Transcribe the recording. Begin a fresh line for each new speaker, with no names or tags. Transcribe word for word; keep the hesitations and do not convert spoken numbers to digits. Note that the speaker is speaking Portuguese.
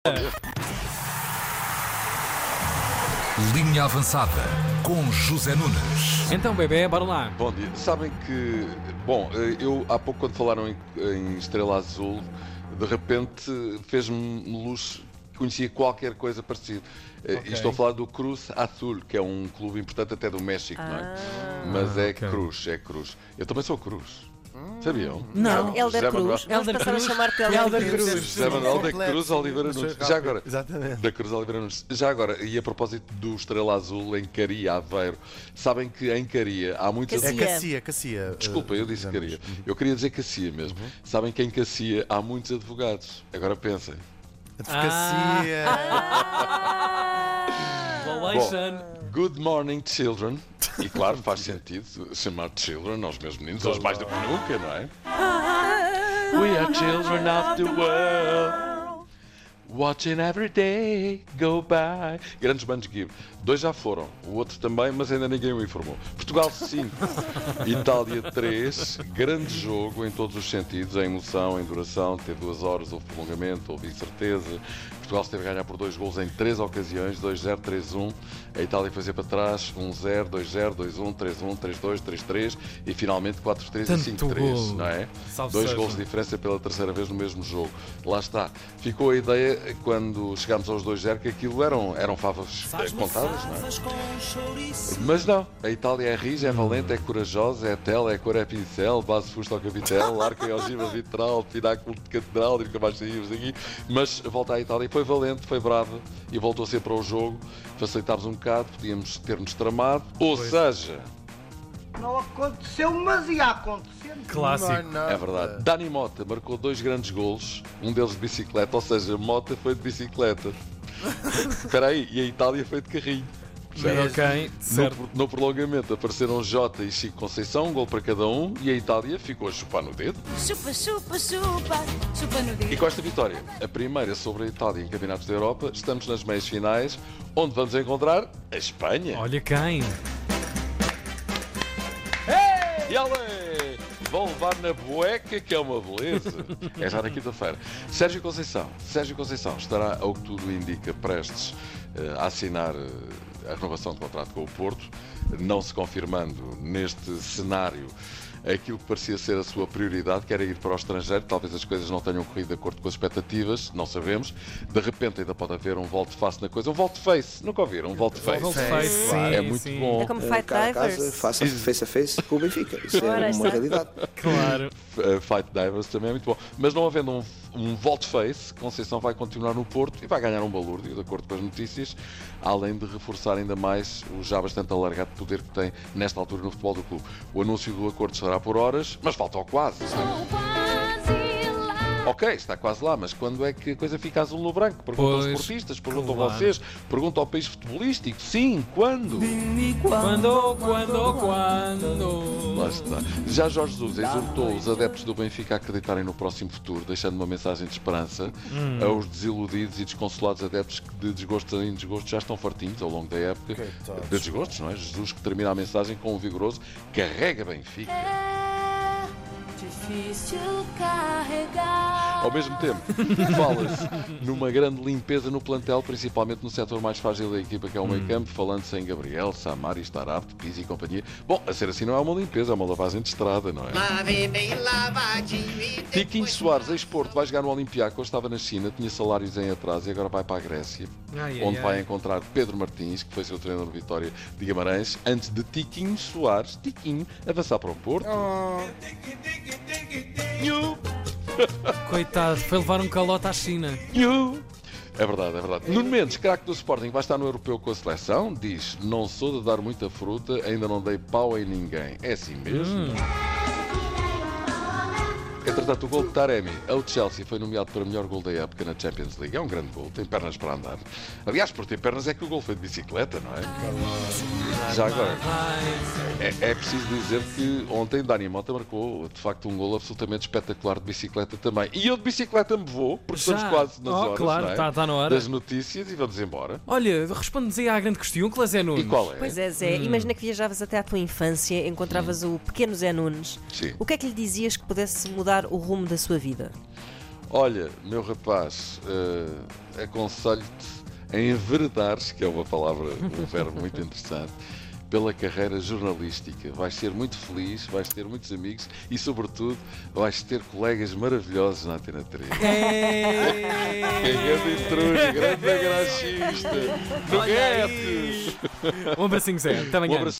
Linha Avançada com José Nunes.
Então, bebê, bora lá.
Bom dia. Sabem que, bom, eu há pouco quando falaram em, em Estrela Azul, de repente fez-me luz, conhecia qualquer coisa parecida. Okay. E estou a falar do Cruz Azul, que é um clube importante até do México, ah. não é? Mas é okay. Cruz, é Cruz. Eu também sou Cruz. Sabiam?
Não, Helder Cruz.
Vamos
passar a chamar-te Helder Cruz.
José Manuel da Cruz Oliveira Nunes. Já agora,
Exatamente.
da Cruz Oliveira Nunes. Já agora, e a propósito do Estrela Azul em Caria, Aveiro, sabem que em Caria há muitas...
É Cacia, Cacia.
Desculpa, eu disse Caria. Eu queria dizer Cacia mesmo. Uhum. Sabem que em Cacia há muitos advogados. Agora pensem.
Advocacia.
Ah.
Bom, Good Morning Children. E claro, faz sentido chamar children aos meus meninos, aos mais do que nunca, não é? We are children of the world, watching every day go by. Grandes bandos Give. Dois já foram, o outro também, mas ainda ninguém o informou. Portugal cinco, Itália três. Grande jogo em todos os sentidos, em emoção, em duração. Teve duas horas, houve prolongamento, houve incerteza. Portugal esteve a ganhar por dois golos em três ocasiões, dois zero, três um. A Itália fazia para trás, um zero, dois zero, dois um, três um, três dois, três três e finalmente quatro três e cinco três, não é?
Salve
Dois
seja.
golos de diferença pela terceira vez no mesmo jogo. Lá está. Ficou a ideia, quando chegámos aos dois zero, que aquilo eram, eram favas contadas, não é? Mas não. A Itália é rija, é valente, é corajosa, é tela, é cor, é pincel, base fusta ao capitel, arco e ogiva vitral, pináculo de catedral, e nunca mais saímos daqui. Mas volta à Itália, foi valente, foi brava e voltou a ser para o jogo. Facilitámos um bocado, podíamos ter-nos tramado. Ou pois. seja...
Não aconteceu, mas ia acontecer.
Clássico.
É verdade. Dani Mota marcou dois grandes golos, um deles de bicicleta, ou seja, Mota foi de bicicleta. Espera aí, e a Itália foi de carrinho.
Ok, certo.
No, no prolongamento apareceram Jota e Chico Conceição, um gol para cada um, e a Itália ficou a chupar no dedo.
Chupa, chupa, chupa, chupa no dedo.
E com esta vitória, a primeira sobre a Itália em Campeonatos da Europa, estamos nas meias finais, onde vamos encontrar a Espanha.
Olha quem!
E ale! Vão levar na bueca, que é uma beleza. É já na quinta-feira. Sérgio Conceição. Sérgio Conceição estará, ao que tudo indica, prestes uh, a assinar uh, a renovação de contrato com o Porto, não se confirmando neste cenário aquilo que parecia ser a sua prioridade, que era ir para o estrangeiro. Talvez as coisas não tenham corrido de acordo com as expectativas, não sabemos. De repente ainda pode haver um volte-face na coisa. Um volte-face, nunca ouviram? Um volte-face.
Volte-face, sim,
é muito
sim.
bom.
É como Fight Divers.
Faça face a face com o Benfica. Isso é uma realidade.
Claro.
Uh, Fight Divers também é muito bom. Mas não havendo um, um volte-face, Conceição vai continuar no Porto e vai ganhar um balúrdio, de acordo com as notícias, além de reforçar ainda mais o já bastante alargado poder que tem nesta altura no futebol do clube. O anúncio do acordo será por horas, mas falta ao quase. Ok, está quase lá, mas quando é que a coisa fica azul no branco? Perguntam os esportistas, perguntam
claro.
vocês, perguntam ao país futebolístico. Sim, quando?
Quando, quando, quando?
Lá está. Já Jorge Jesus exortou os adeptos do Benfica a acreditarem no próximo futuro, deixando uma mensagem de esperança hum. aos desiludidos e desconsolados adeptos que de desgosto em desgosto já estão fartinhos ao longo da época. Okay, de desgostos, não é? Jesus que termina a mensagem com um vigoroso carrega Benfica.
Difícil carregar.
Ao mesmo tempo, fala-se numa grande limpeza no plantel, principalmente no setor mais frágil da equipa, que é o meio campo, falando-se em Gabriel, Samari, Starab, Pizzi e companhia. Bom, a ser assim não é uma limpeza, é uma lavagem de estrada, não é? Tiquinho Soares, ex-Porto, vai jogar no Olympiacos, estava na China, tinha salários em atraso e agora vai para a Grécia, ai, onde ai, vai ai. encontrar Pedro Martins, que foi seu treinador de Vitória de Guimarães, antes de Tiquinho Soares, Tiquinho, avançar para o Porto.
Oh. Coitado, foi levar um calote à China.
É verdade, é verdade. Nuno Mendes, craque do Sporting, vai estar no Europeu com a seleção. Diz, não sou de dar muita fruta, ainda não dei pau em ninguém. É assim mesmo? Hum. Entretanto, o gol de Taremi ao Chelsea foi nomeado para melhor gol da época na Champions League. É um grande gol, tem pernas para andar. Aliás, por ter pernas é que o gol foi de bicicleta, não é? Já agora, é, é preciso dizer que ontem Dani Mota marcou, de facto, um gol absolutamente espetacular de bicicleta também. E eu de bicicleta me vou, porque Já. estamos quase nas
oh,
horas,
claro,
não é?
Está tá na hora
das notícias e vamos embora.
Olha, responde-nos aí à grande questão, que é Zé Nunes.
E qual é?
Pois é, Zé. Hum. Imagina que viajavas até à tua infância, encontravas hum. o pequeno Zé Nunes.
Sim.
O que é que lhe dizias que pudesse mudar o rumo da sua vida?
Olha, meu rapaz, uh, aconselho-te a enveredares, que é uma palavra, um verbo muito interessante, pela carreira jornalística. Vais ser muito feliz, vais ter muitos amigos e, sobretudo, vais ter colegas maravilhosos na Antena três. Que grande intruso, grande graxista. Foguete!
Um abracinho, Zé. Até amanhã.
Um abraço.